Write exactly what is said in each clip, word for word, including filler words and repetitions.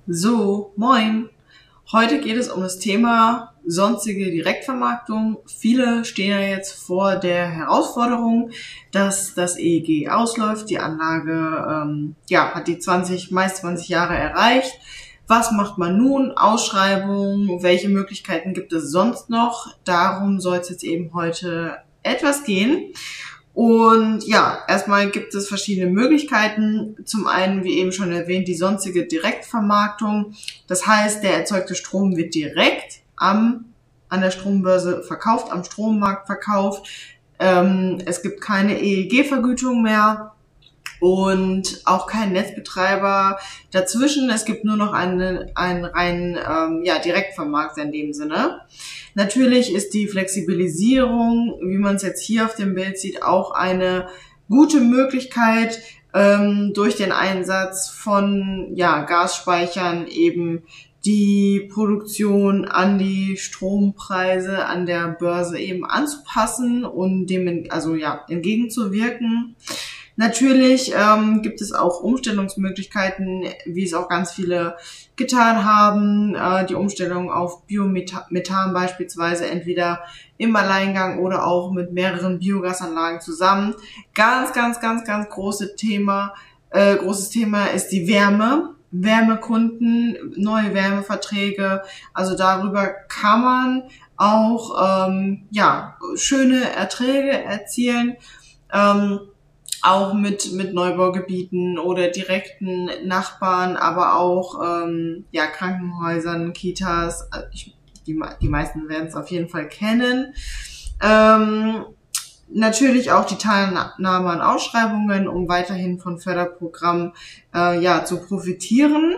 So, moin. Heute geht es um das Thema sonstige Direktvermarktung. Viele stehen ja jetzt vor der Herausforderung, dass das E E G ausläuft. Die Anlage ähm, ja, hat die zwanzig, meist zwanzig Jahre erreicht. Was macht man nun? Ausschreibung? Welche Möglichkeiten gibt es sonst noch? Darum soll es jetzt eben heute etwas gehen. Und ja, erstmal gibt es verschiedene Möglichkeiten. Zum einen, wie eben schon erwähnt, die sonstige Direktvermarktung. Das heißt, der erzeugte Strom wird direkt am, an der Strombörse verkauft, am Strommarkt verkauft. Ähm, es gibt keine E E G-Vergütung mehr und auch kein Netzbetreiber dazwischen. Es gibt nur noch einen, einen reinen ähm, ja, Direktvermarkter in dem Sinne. Natürlich ist die Flexibilisierung, wie man es jetzt hier auf dem Bild sieht, auch eine gute Möglichkeit, ähm, durch den Einsatz von ja, Gasspeichern eben die Produktion an die Strompreise an der Börse eben anzupassen und dem also ja entgegenzuwirken. Natürlich ähm, gibt es auch Umstellungsmöglichkeiten, wie es auch ganz viele getan haben. Äh, die Umstellung auf Biomethan beispielsweise, entweder im Alleingang oder auch mit mehreren Biogasanlagen zusammen. Ganz, ganz, ganz, ganz großes Thema, äh, großes Thema ist die Wärme. Wärmekunden, neue Wärmeverträge. Also darüber kann man auch ähm, ja schöne Erträge erzielen. Ähm, auch mit mit Neubaugebieten oder direkten Nachbarn, aber auch ähm, ja Krankenhäusern, Kitas. Ich, die, die meisten werden es auf jeden Fall kennen. Ähm, natürlich auch die Teilnahme an Ausschreibungen, um weiterhin von Förderprogrammen äh, ja zu profitieren.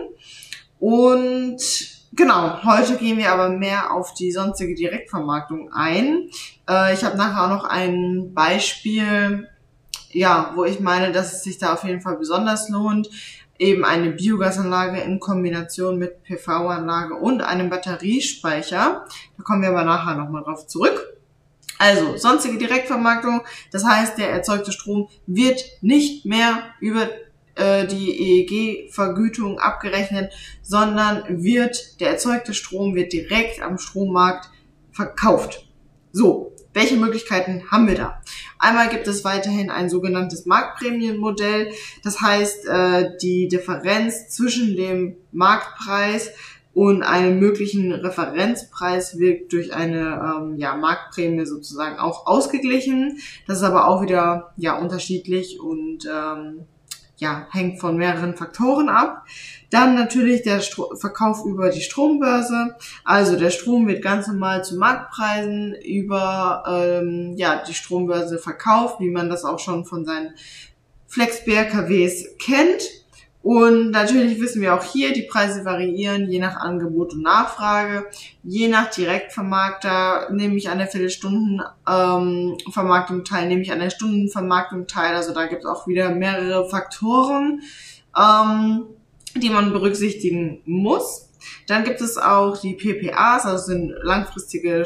Und genau, heute gehen wir aber mehr auf die sonstige Direktvermarktung ein. Äh, ich habe nachher auch noch ein Beispiel, ja, wo ich meine, dass es sich da auf jeden Fall besonders lohnt, eben eine Biogasanlage in Kombination mit P V-Anlage und einem Batteriespeicher. Da kommen wir aber nachher nochmal drauf zurück. Also, sonstige Direktvermarktung, das heißt, der erzeugte Strom wird nicht mehr über äh, die E E G-Vergütung abgerechnet, sondern wird, der erzeugte Strom wird direkt am Strommarkt verkauft. So, welche Möglichkeiten haben wir da? Einmal gibt es weiterhin ein sogenanntes Marktprämienmodell. Das heißt, die Differenz zwischen dem Marktpreis und einem möglichen Referenzpreis wird durch eine ja, Marktprämie sozusagen auch ausgeglichen. Das ist aber auch wieder ja unterschiedlich und ähm, ja hängt von mehreren Faktoren ab. Dann natürlich der Stro- Verkauf über die Strombörse. Also der Strom wird ganz normal zu Marktpreisen über ähm, ja die Strombörse verkauft, wie man das auch schon von seinen Flex-B R K Ws kennt. Und natürlich wissen wir auch hier, die Preise variieren je nach Angebot und Nachfrage. Je nach Direktvermarkter nehme ich an der Viertelstunden-Vermarktung ähm, teil, nehme ich an der Stundenvermarktung teil. Also da gibt es auch wieder mehrere Faktoren, ähm, die man berücksichtigen muss. Dann gibt es auch die P P As, also sind langfristige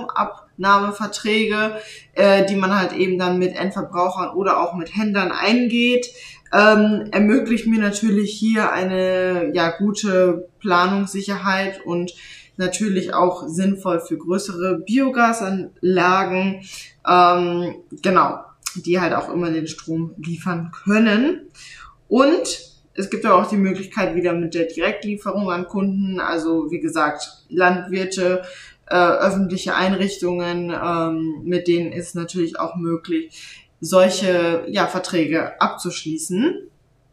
Stromabnahmeverträge, äh, die man halt eben dann mit Endverbrauchern oder auch mit Händlern eingeht. Ähm, ermöglicht mir natürlich hier eine ja gute Planungssicherheit und natürlich auch sinnvoll für größere Biogasanlagen, ähm, genau, die halt auch immer den Strom liefern können. Und es gibt aber auch die Möglichkeit wieder mit der Direktlieferung an Kunden, also wie gesagt, Landwirte, äh, öffentliche Einrichtungen, ähm, mit denen ist natürlich auch möglich, solche ja, Verträge abzuschließen.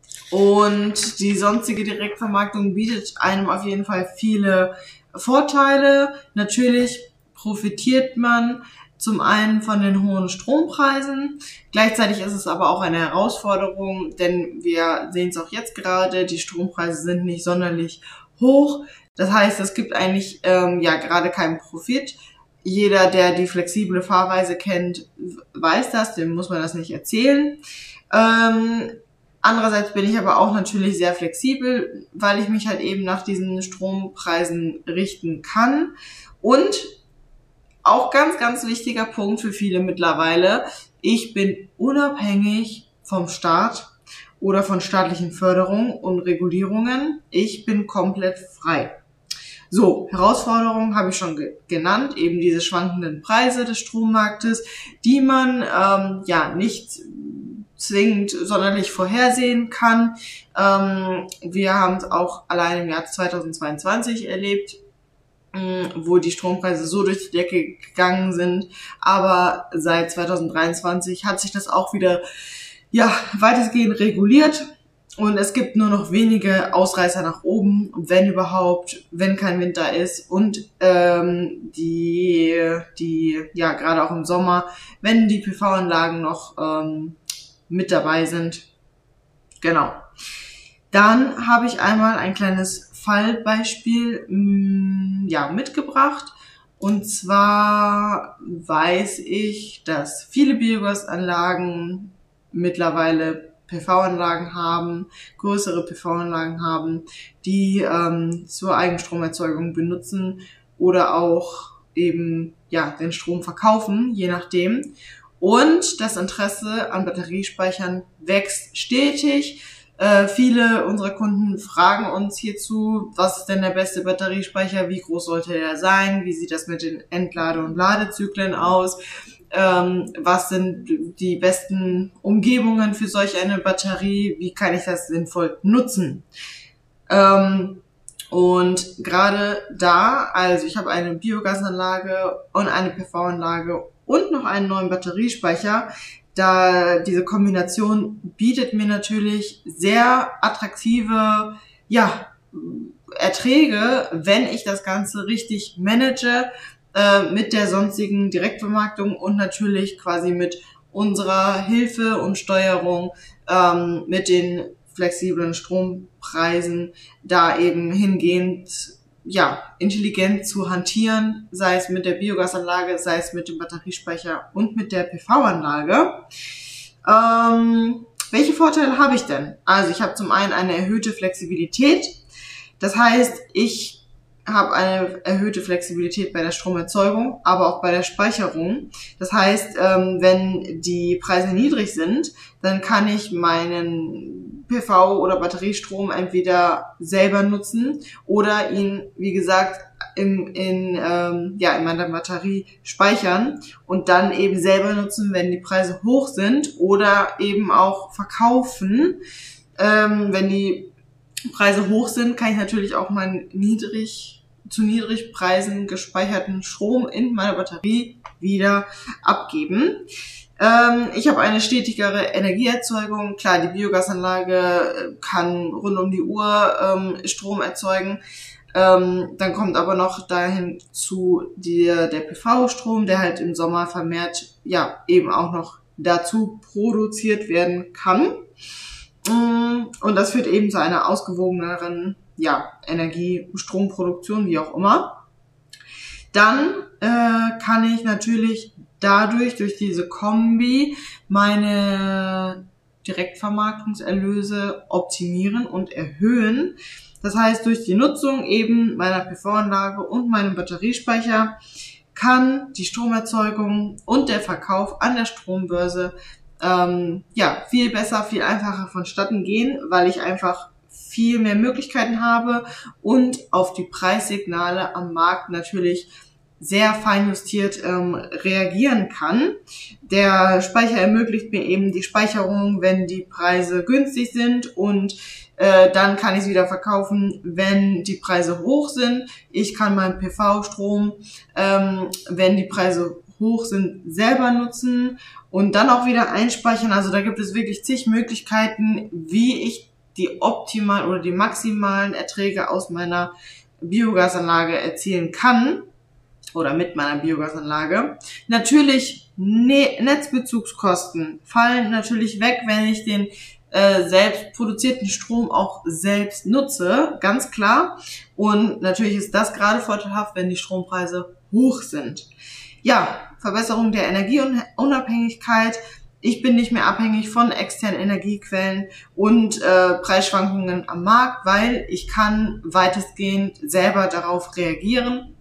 Und die sonstige Direktvermarktung bietet einem auf jeden Fall viele Vorteile. Natürlich profitiert man zum einen von den hohen Strompreisen. Gleichzeitig ist es aber auch eine Herausforderung, denn wir sehen es auch jetzt gerade, die Strompreise sind nicht sonderlich hoch. Das heißt, es gibt eigentlich ähm, ja gerade keinen Profit. Jeder, der die flexible Fahrweise kennt, weiß das, dem muss man das nicht erzählen. Ähm, andererseits bin ich aber auch natürlich sehr flexibel, weil ich mich halt eben nach diesen Strompreisen richten kann. Und auch ganz, ganz wichtiger Punkt für viele mittlerweile, ich bin unabhängig vom Staat oder von staatlichen Förderungen und Regulierungen. Ich bin komplett frei. So, Herausforderungen habe ich schon ge- genannt, eben diese schwankenden Preise des Strommarktes, die man ähm, ja nicht zwingend sonderlich vorhersehen kann. Ähm, wir haben es auch allein im Jahr zweitausendzweiundzwanzig erlebt, mh, wo die Strompreise so durch die Decke gegangen sind. Aber seit zweitausenddreiundzwanzig hat sich das auch wieder ja weitestgehend reguliert. Und es gibt nur noch wenige Ausreißer nach oben, wenn überhaupt, wenn kein Wind da ist. Und ähm, die, die, ja, gerade auch im Sommer, wenn die P V-Anlagen noch ähm, mit dabei sind. Genau. Dann habe ich einmal ein kleines Fallbeispiel mh, ja, mitgebracht. Und zwar weiß ich, dass viele Biogasanlagen mittlerweile P V-Anlagen haben, größere P V-Anlagen haben, die ähm, zur Eigenstromerzeugung benutzen oder auch eben ja den Strom verkaufen, je nachdem. Und das Interesse an Batteriespeichern wächst stetig. Äh, viele unserer Kunden fragen uns hierzu, was ist denn der beste Batteriespeicher, wie groß sollte der sein, wie sieht das mit den Entlade- und Ladezyklen aus, ähm, was sind die besten Umgebungen für solch eine Batterie, wie kann ich das sinnvoll nutzen. Ähm, und gerade da, also ich habe eine Biogasanlage und eine P V-Anlage und noch einen neuen Batteriespeicher, da diese Kombination bietet mir natürlich sehr attraktive, ja, Erträge, wenn ich das Ganze richtig manage, äh, mit der sonstigen Direktvermarktung und natürlich quasi mit unserer Hilfe und Steuerung, ähm, mit den flexiblen Strompreisen, da eben hingehend, ja, intelligent zu hantieren, sei es mit der Biogasanlage, sei es mit dem Batteriespeicher und mit der P V-Anlage. Ähm, welche Vorteile habe ich denn? Also ich habe zum einen eine erhöhte Flexibilität. Das heißt, ich habe eine erhöhte Flexibilität bei der Stromerzeugung, aber auch bei der Speicherung. Das heißt, ähm, wenn die Preise niedrig sind, dann kann ich meinen P V- oder Batteriestrom entweder selber nutzen oder ihn, wie gesagt, in, in, ähm, ja, in meiner Batterie speichern und dann eben selber nutzen, wenn die Preise hoch sind, oder eben auch verkaufen. Ähm, wenn die Preise hoch sind, kann ich natürlich auch meinen niedrig zu Niedrigpreisen gespeicherten Strom in meiner Batterie wieder abgeben. Ähm, ich habe eine stetigere Energieerzeugung. Klar, die Biogasanlage kann rund um die Uhr ähm, Strom erzeugen. Ähm, dann kommt aber noch dahin zu der, der P V-Strom, der halt im Sommer vermehrt ja eben auch noch dazu produziert werden kann. Und das führt eben zu einer ausgewogeneren ja, Energie-, Stromproduktion, wie auch immer. Dann äh, kann ich natürlich dadurch, durch diese Kombi, meine Direktvermarktungserlöse optimieren und erhöhen. Das heißt, durch die Nutzung eben meiner P V-Anlage und meinem Batteriespeicher kann die Stromerzeugung und der Verkauf an der Strombörse ähm, ja viel besser, viel einfacher vonstatten gehen, weil ich einfach viel mehr Möglichkeiten habe und auf die Preissignale am Markt natürlich sehr feinjustiert ähm, reagieren kann. Der Speicher ermöglicht mir eben die Speicherung, wenn die Preise günstig sind, und äh, dann kann ich es wieder verkaufen, wenn die Preise hoch sind. Ich kann meinen P V-Strom, ähm, wenn die Preise hoch sind, selber nutzen und dann auch wieder einspeichern. Also da gibt es wirklich zig Möglichkeiten, wie ich die optimalen oder die maximalen Erträge aus meiner Biogasanlage erzielen kann oder mit meiner Biogasanlage. Natürlich, ne- Netzbezugskosten fallen natürlich weg, wenn ich den äh, selbst produzierten Strom auch selbst nutze, ganz klar. Und natürlich ist das gerade vorteilhaft, wenn die Strompreise hoch sind. Ja, Verbesserung der Energieunabhängigkeit. Ich bin nicht mehr abhängig von externen Energiequellen und äh, Preisschwankungen am Markt, weil ich kann weitestgehend selber darauf reagieren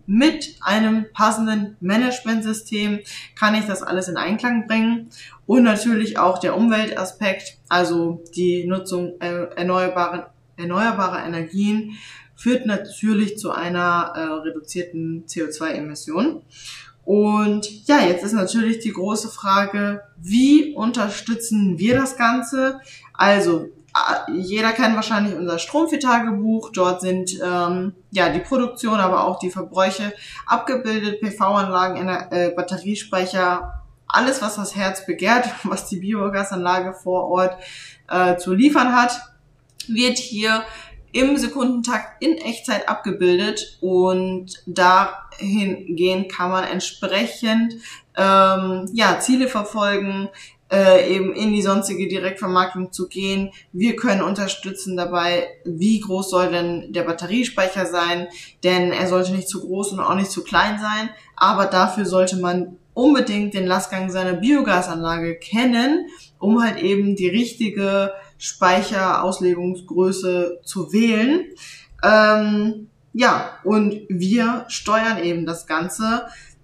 mit einem passenden Managementsystem kann ich das alles in Einklang bringen. Und natürlich auch der Umweltaspekt, also die Nutzung erneuerbarer, erneuerbarer Energien, führt natürlich zu einer äh, reduzierten C O zwei Emission. Und ja, jetzt ist natürlich die große Frage, wie unterstützen wir das Ganze? Also jeder kennt wahrscheinlich unser Stromvieh-Tagebuch. Dort sind ähm, ja die Produktion, aber auch die Verbräuche abgebildet, P V-Anlagen, äh, Batteriespeicher, alles, was das Herz begehrt, was die Biogasanlage vor Ort äh, zu liefern hat, wird hier im Sekundentakt in Echtzeit abgebildet, und dahingehend kann man entsprechend ähm, ja Ziele verfolgen, äh, eben in die sonstige Direktvermarktung zu gehen. Wir können unterstützen dabei, wie groß soll denn der Batteriespeicher sein, denn er sollte nicht zu groß und auch nicht zu klein sein, aber dafür sollte man unbedingt den Lastgang seiner Biogasanlage kennen, um halt eben die richtige Speicherauslegungsgröße zu wählen. Ähm, ja, und wir steuern eben das Ganze.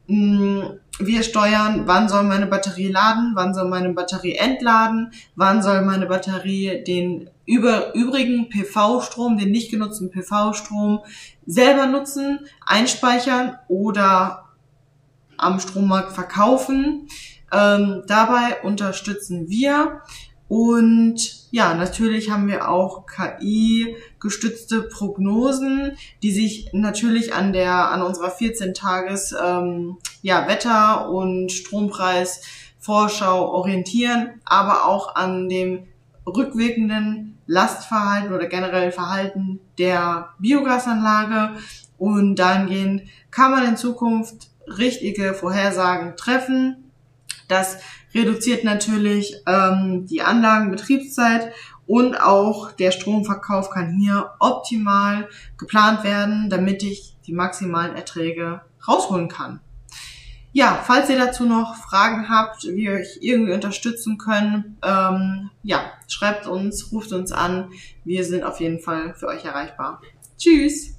Wir steuern, wann soll meine Batterie laden, wann soll meine Batterie entladen, wann soll meine Batterie den über, übrigen P V-Strom, den nicht genutzten P V-Strom selber nutzen, einspeichern oder am Strommarkt verkaufen. Ähm, dabei unterstützen wir. Und ja, natürlich haben wir auch K I-gestützte Prognosen, die sich natürlich an der an unserer vierzehn Tages ähm, ja, Wetter- und Strompreisvorschau orientieren, aber auch an dem rückwirkenden Lastverhalten oder generell Verhalten der Biogasanlage. Und dahingehend kann man in Zukunft richtige Vorhersagen treffen. Das reduziert natürlich ähm, die Anlagenbetriebszeit, und auch der Stromverkauf kann hier optimal geplant werden, damit ich die maximalen Erträge rausholen kann. Ja, falls ihr dazu noch Fragen habt, wie wir euch irgendwie unterstützen können, ähm, ja, schreibt uns, ruft uns an. Wir sind auf jeden Fall für euch erreichbar. Tschüss!